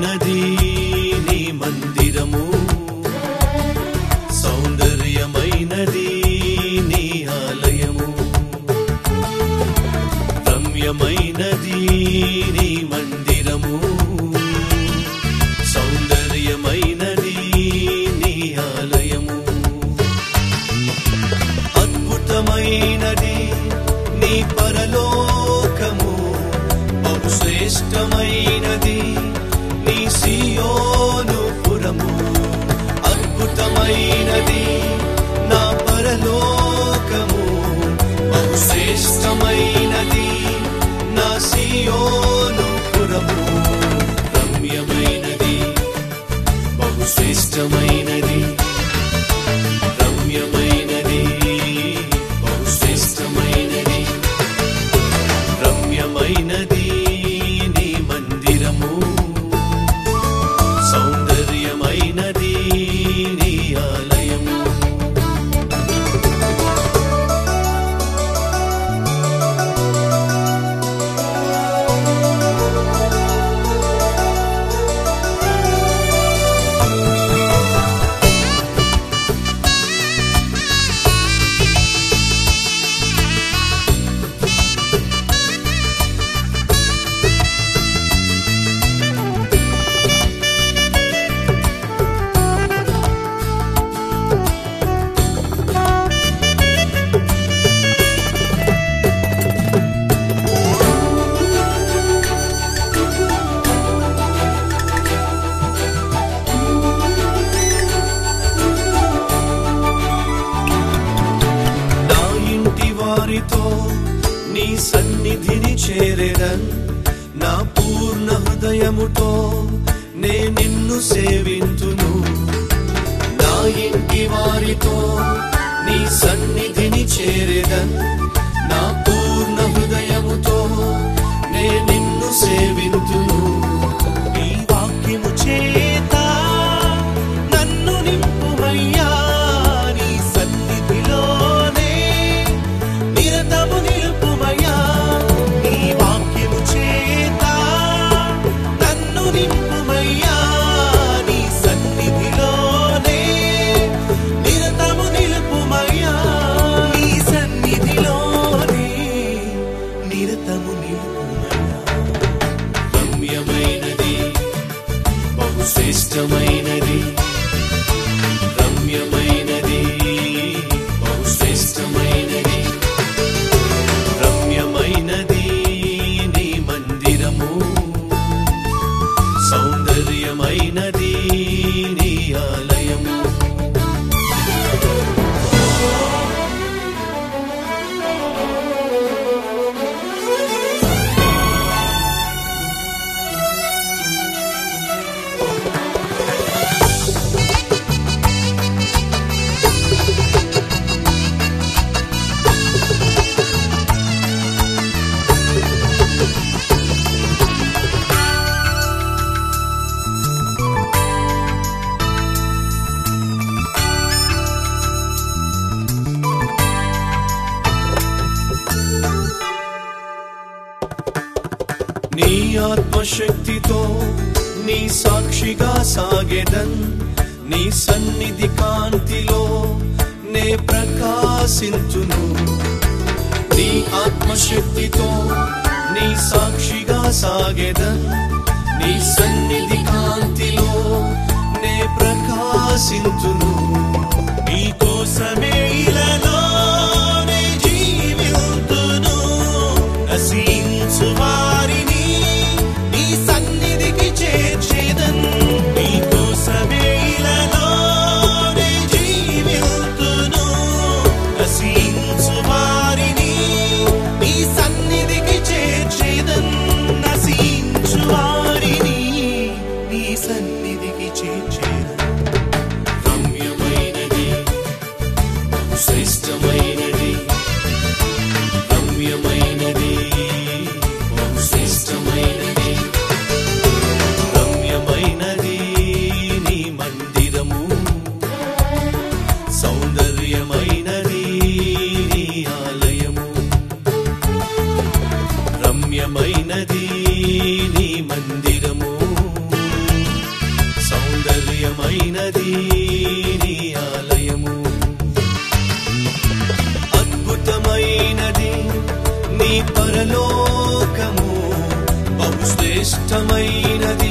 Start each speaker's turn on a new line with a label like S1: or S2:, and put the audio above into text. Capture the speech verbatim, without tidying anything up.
S1: రమ్యమైనది నీ మందిరము, సౌందర్యమైనది నీ ఆలయము. రమ్యమైనది నీ మందిరము, సౌందర్యమైనది నీ ఆలయము. అద్భుతమైనది నీ పరలోకము, బహుశ్రేష్టమైనది నీ సియోను పురము. అద్భుతమైనది నా పరలోకము, బహుశ్రేష్టమైనది నా సియోను పురము. రమ్యమైనది బహుశ్రేష్టమైనది, రమ్యమైనది బహుశ్రేష్టమైనది. రమ్యమైనది నీ మందిరము, సౌందర్యమైనది నీ ఆలయము. నీ సన్నిధిని చేరెదన్, నా పూర్ణ హృదయముతో నే నిన్ను సేవింతును. నా ఇంటి వారితో నీ సన్నిధిని చేరెదన్, నా పూర్ణ హృదయముతో నే నిన్ను సేవింతును. నీ వాక్యము చేత నన్ను నింపుమయ్యా, నీ సన్నిధిలోనే నిరతము నిలుపుమయ్యా. నీ వాక్యము చేత నన్ను నింపుమయ్యా, నీ సన్నిధిలోనే నిరతము నిలుపుమయ్యా. నీ సన్నిధిలోనే నిరతము నిలుపుమయ్యా. రమ్యమైనది బహుశ్రేష్టమైనది, రమ్యమైనది బహుశ్రేష్టమైనది. రమ్యమైనది నీ మందిరము, సౌందర్యమైనది నీ ఆలయము. నీ ఆత్మశక్తితో నీ సాక్షిగా సాగెదన్, నీ సన్నిధి కాంతిలో నే ప్రకాశింతును. నీ ఆత్మశక్తితో నీ సాక్షిగా సాగెదన్, నీ సన్నిధి కాంతిలో నే ప్రకాశింతును. నీ కోసమే ఇలాలో నే జీవింతును. నశించు వారిని నీ సన్నిధికి చేర్చెదన్, నీ కోసమే ఇలాలో నే జీవింతును. నశించు వారిని నీ సన్నిధికి చేర్చెదన్, నశించు వారిని నీ సన్నిధికి చేర్చెదన్. రమ్యమైనది శ్రేష్టమైనది, రమ్యమైనది బహుశ్రేష్టమైనది. రమ్యమైనది నీ మందిరము, సౌందర్యమైనది నీ ఆలయము. రమ్యమైనది నీ మందిరము, ఆశ్చర్యమైనది నీ ఆలయము, అద్భుతమైనది నీ పరలోకము, బహుశ్రేష్టమైనది